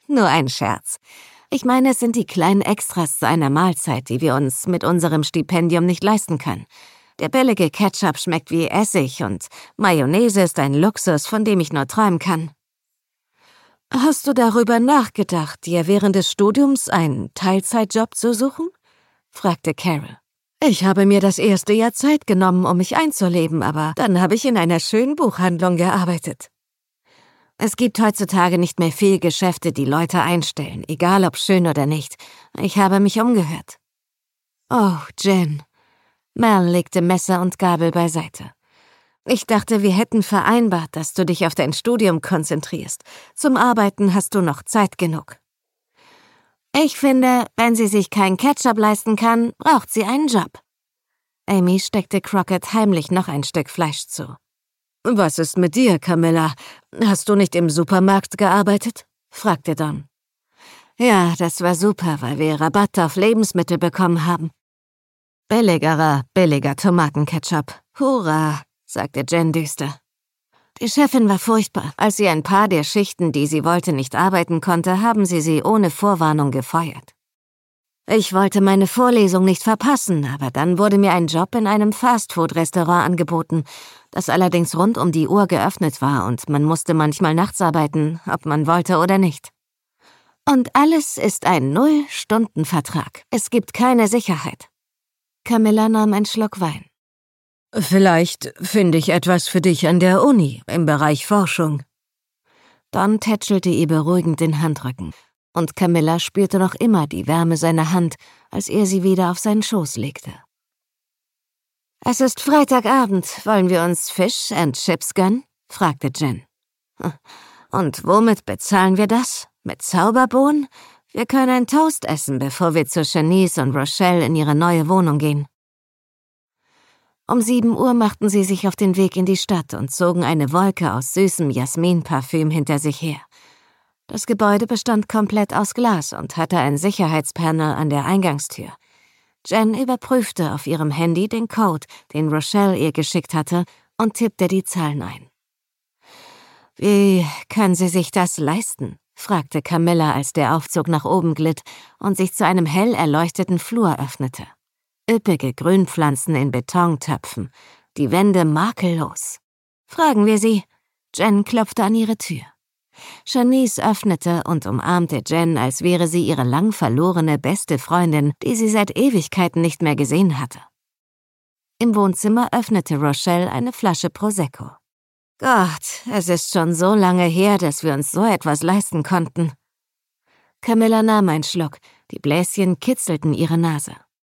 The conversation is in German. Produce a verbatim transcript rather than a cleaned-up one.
nur ein Scherz. Ich meine, es sind die kleinen Extras zu einer Mahlzeit, die wir uns mit unserem Stipendium nicht leisten können. Der billige Ketchup schmeckt wie Essig und Mayonnaise ist ein Luxus, von dem ich nur träumen kann. Hast du darüber nachgedacht, dir während des Studiums einen Teilzeitjob zu suchen? Fragte Carol. Ich habe mir das erste Jahr Zeit genommen, um mich einzuleben, aber dann habe ich in einer schönen Buchhandlung gearbeitet. Es gibt heutzutage nicht mehr viele Geschäfte, die Leute einstellen, egal ob schön oder nicht. Ich habe mich umgehört. Oh, Jen. Mel legte Messer und Gabel beiseite. Ich dachte, wir hätten vereinbart, dass du dich auf dein Studium konzentrierst. Zum Arbeiten hast du noch Zeit genug. Ich finde, wenn sie sich keinen Ketchup leisten kann, braucht sie einen Job. Amy steckte Crockett heimlich noch ein Stück Fleisch zu. Was ist mit dir, Camilla? Hast du nicht im Supermarkt gearbeitet? Fragte Don. Ja, das war super, weil wir Rabatt auf Lebensmittel bekommen haben. Billigerer, billiger Tomatenketchup. Hurra, sagte Jen düster. Die Chefin war furchtbar. Als sie ein paar der Schichten, die sie wollte, nicht arbeiten konnte, haben sie sie ohne Vorwarnung gefeuert. Ich wollte meine Vorlesung nicht verpassen, aber dann wurde mir ein Job in einem Fastfood-Restaurant angeboten, das allerdings rund um die Uhr geöffnet war und man musste manchmal nachts arbeiten, ob man wollte oder nicht. Und alles ist ein Null-Stunden-Vertrag. Es gibt keine Sicherheit. Camilla nahm einen Schluck Wein. Vielleicht finde ich etwas für dich an der Uni, im Bereich Forschung. Don tätschelte ihr beruhigend den Handrücken, und Camilla spürte noch immer die Wärme seiner Hand, als er sie wieder auf seinen Schoß legte. »Es ist Freitagabend. Wollen wir uns Fish and Chips gönnen?« fragte Jen. »Und womit bezahlen wir das? Mit Zauberbohnen? Wir können ein Toast essen, bevor wir zu Shanice und Rochelle in ihre neue Wohnung gehen.« Um sieben Uhr machten sie sich auf den Weg in die Stadt und zogen eine Wolke aus süßem Jasminparfüm hinter sich her. Das Gebäude bestand komplett aus Glas und hatte ein Sicherheitspanel an der Eingangstür. Jen überprüfte auf ihrem Handy den Code, den Rochelle ihr geschickt hatte, und tippte die Zahlen ein. »Wie können Sie sich das leisten?« fragte Camilla, als der Aufzug nach oben glitt und sich zu einem hell erleuchteten Flur öffnete. Üppige Grünpflanzen in Betontöpfen, die Wände makellos. »Fragen wir sie.« Jen klopfte an ihre Tür. Shanice öffnete und umarmte Jen, als wäre sie ihre lang verlorene beste Freundin, die sie seit Ewigkeiten nicht mehr gesehen hatte. Im Wohnzimmer öffnete Rochelle eine Flasche Prosecco. »Gott, es ist schon so lange her, dass wir uns so etwas leisten konnten.« Camilla nahm einen Schluck, die Bläschen kitzelten ihre Nase.